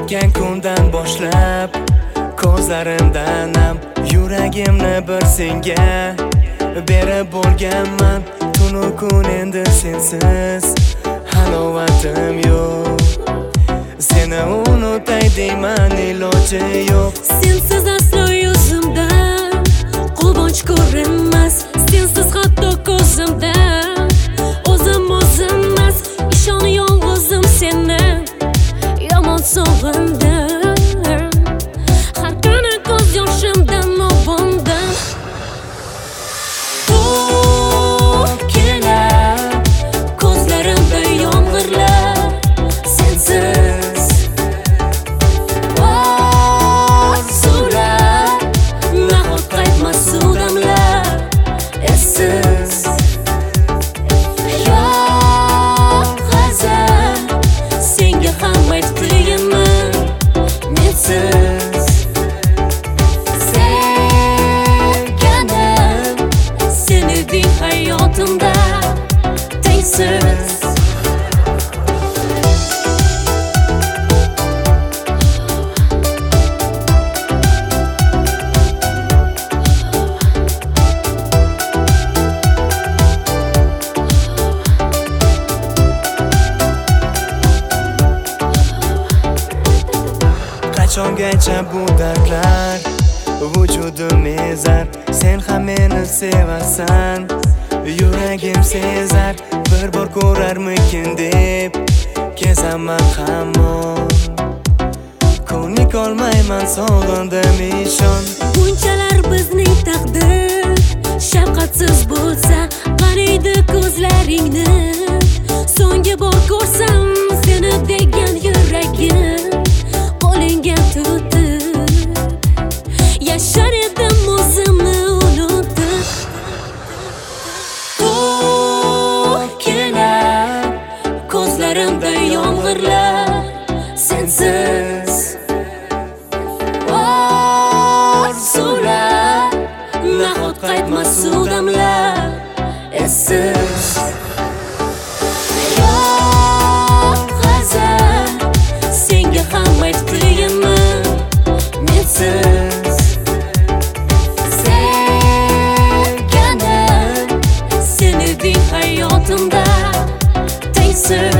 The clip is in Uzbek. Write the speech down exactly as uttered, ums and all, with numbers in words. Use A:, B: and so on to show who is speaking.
A: O'tgan kundan boshlab ko'zlarimdan ham yuragimni bir senga berib bo'lganman. Tunu kun endi sensiz halovatim yo'q. Seni unutay deyman, iloji yo'q.
B: Sensiz aslo yuzimdan quvonch ko'rinmas. Sensiz hatto ko'zimdan o'zim o'zimmas. Ishon, yolg'izim seni yomon sog'indim. Har kuni ko'z yoshimdan obundim. Ko'pkelar ko'zlarimda yomg'irlar sensiz orzular, nahot qaytmas u damlar essiz. Yo'q g'azab, senga ham aytib qilaman mensiz. Sevganim, sen eding hayotimda tengsiz.
A: Qachongacha bu dardlar vujudim ezar. Sen ham meni sevasan, yuragim sezar. Bir bor ko'rarmikin deb kezaman hamon. Ko'nik olmayman, sog'indim ishon.
B: Bunchalar bizning taqdir shafqatsiz bo'lsa, qaraydi ko'zlaringni so'nggi bor ko'rsam seni degan yuragim qo'lingga tutib yashar edim o'zimni unutib. Ko'pkelar ko'zlarimda yomg'irlar sensiz orzular, nahot qaytmas u damlar essiz. Yo'q g'azab, senga ham aytib qilaman mensiz. Sevganim, sen eding hayotimda tengsiz.